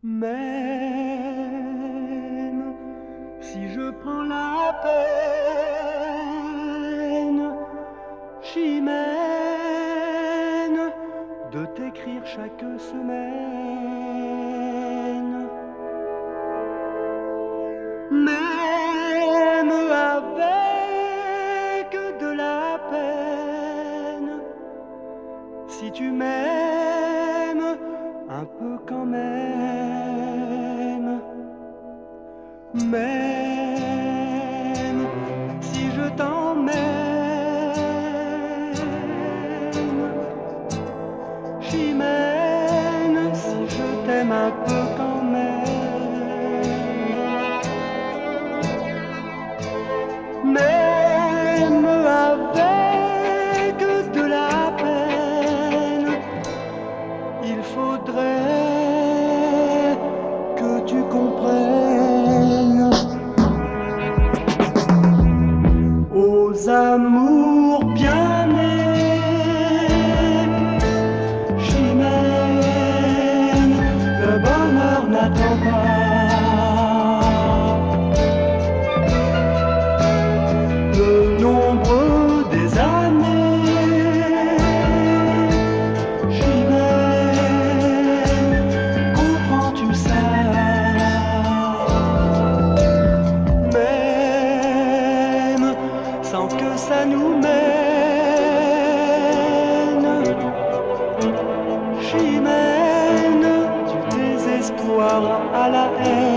Même si je prends la peine, j'y mène de t'écrire chaque semaine. Même avec de la peine, si tu m'aimes un peu quand même. Même si je t'emmène, j'y mène si je t'aime un peu quand même. Même avec de la peine, il faudrait que tu comprennes. Aux amours bien nés, j'y mène, le bonheur n'attend pas. Le nombre des années, j'y mène, comprends-tu ça? Même sans que ça nous mène, j'y mène du désespoir à la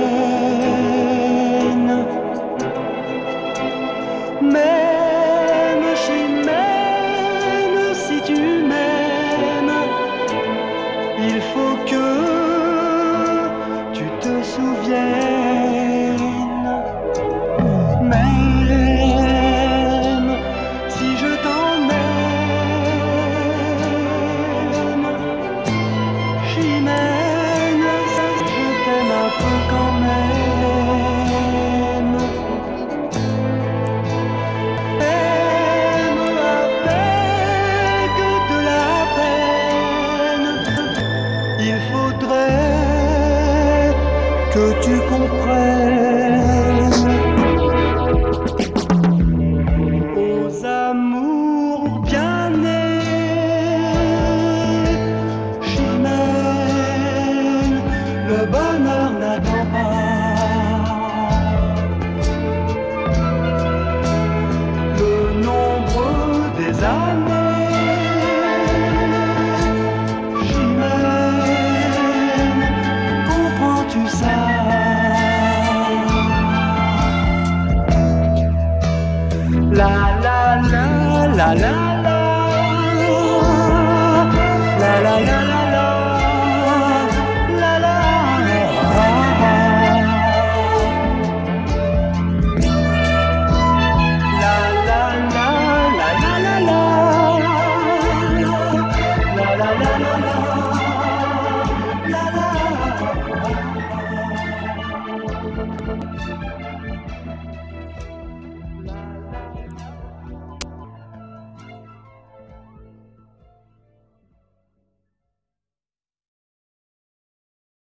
haine. Même j'y mène si tu m'aimes, il faut que tu te souviennes. Même si je t'emmène, j'y mène, je t'aime un peu quand même. Même avec de la peine, il faudrait que tu comprennes. Aux amours bien nés, j'y mène, le bonheur n'attend pas. Le nombre des années, j'y mène, comprends-tu ça? La la la la la.